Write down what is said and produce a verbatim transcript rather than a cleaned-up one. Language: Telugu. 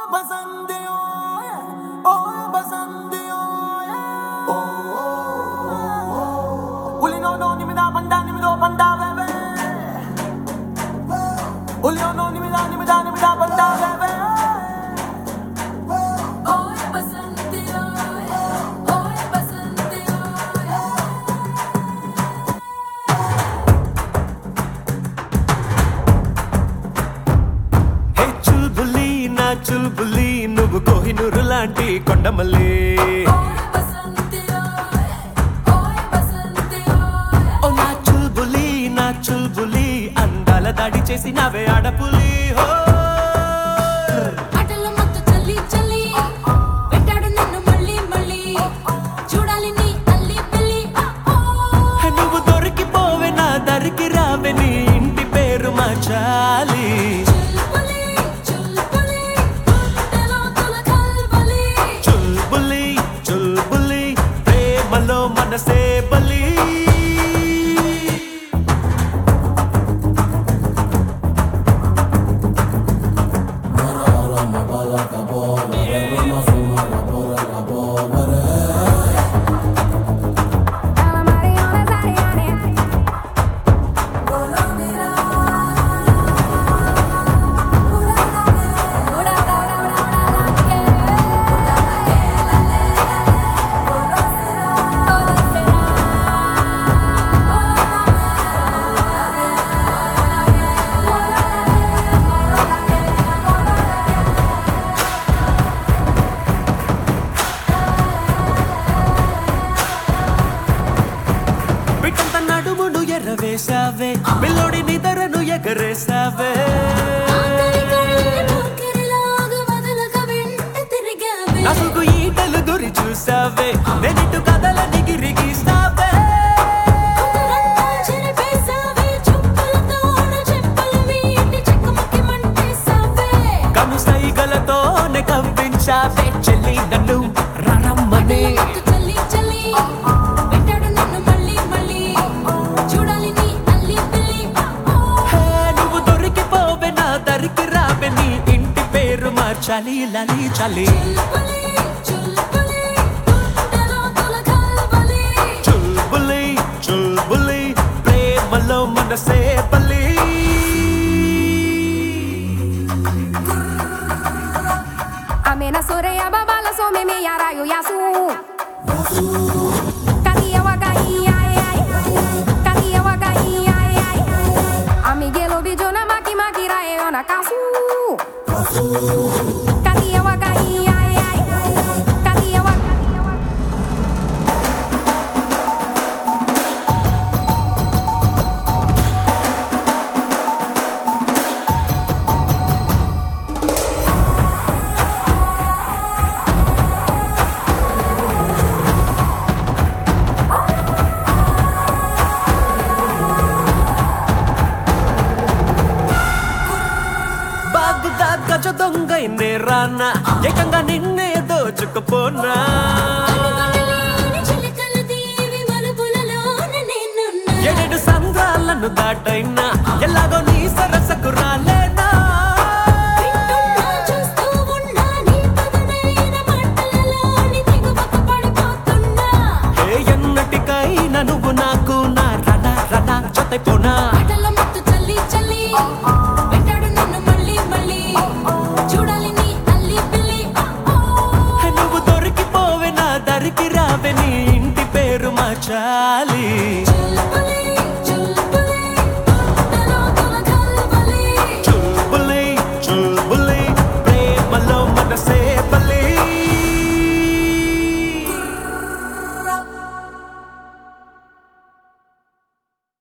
చుల్బులి నువ్వు కోహినూరు లాంటి కొండమల్లి ఓ నా చుల్బులి నా చుల్బులి అందాల దాడి చేసి నావే ఆడపులి హో నువ్వు దొరికిపోవే నా దరికి రావే నీ ఇంటి పేరు మార్చాలి మనసే బలి నడుమును ఎర్రవేసావే పిల్లోడి నిదరను ఎగరేసావే నసుగు ఈటలు గురి చూసావే నేనిటు కథల నిగిరి గీసావే కను సైగలతోనే కవ్వించావే చెల్లి నన్ను రమ్మనే చలి లలి చలి చుల్బులి చుల్బులి ప్రేమలో మనసే బలి Amena soreya babala so me me yarayo yasu Kariya wakai ay ay Kariya wakai ay ay Amigelo bijona maki maki rae ona kasu Kariya wakai ay ay Kariya wakai గజ దొంగైనే రానా ఏకంగా నిన్నే దోచుకుపోనా ఏడేడు సంద్రాలను దాటైనా ఎలాగో నీ సరసకు రాలేనా ఏ ఎన్నటికైనా నువ్వు నాకు నా రనా రనా జతైపోనా దరికి రావే నీ ఇంటి పేరు మార్చాలి.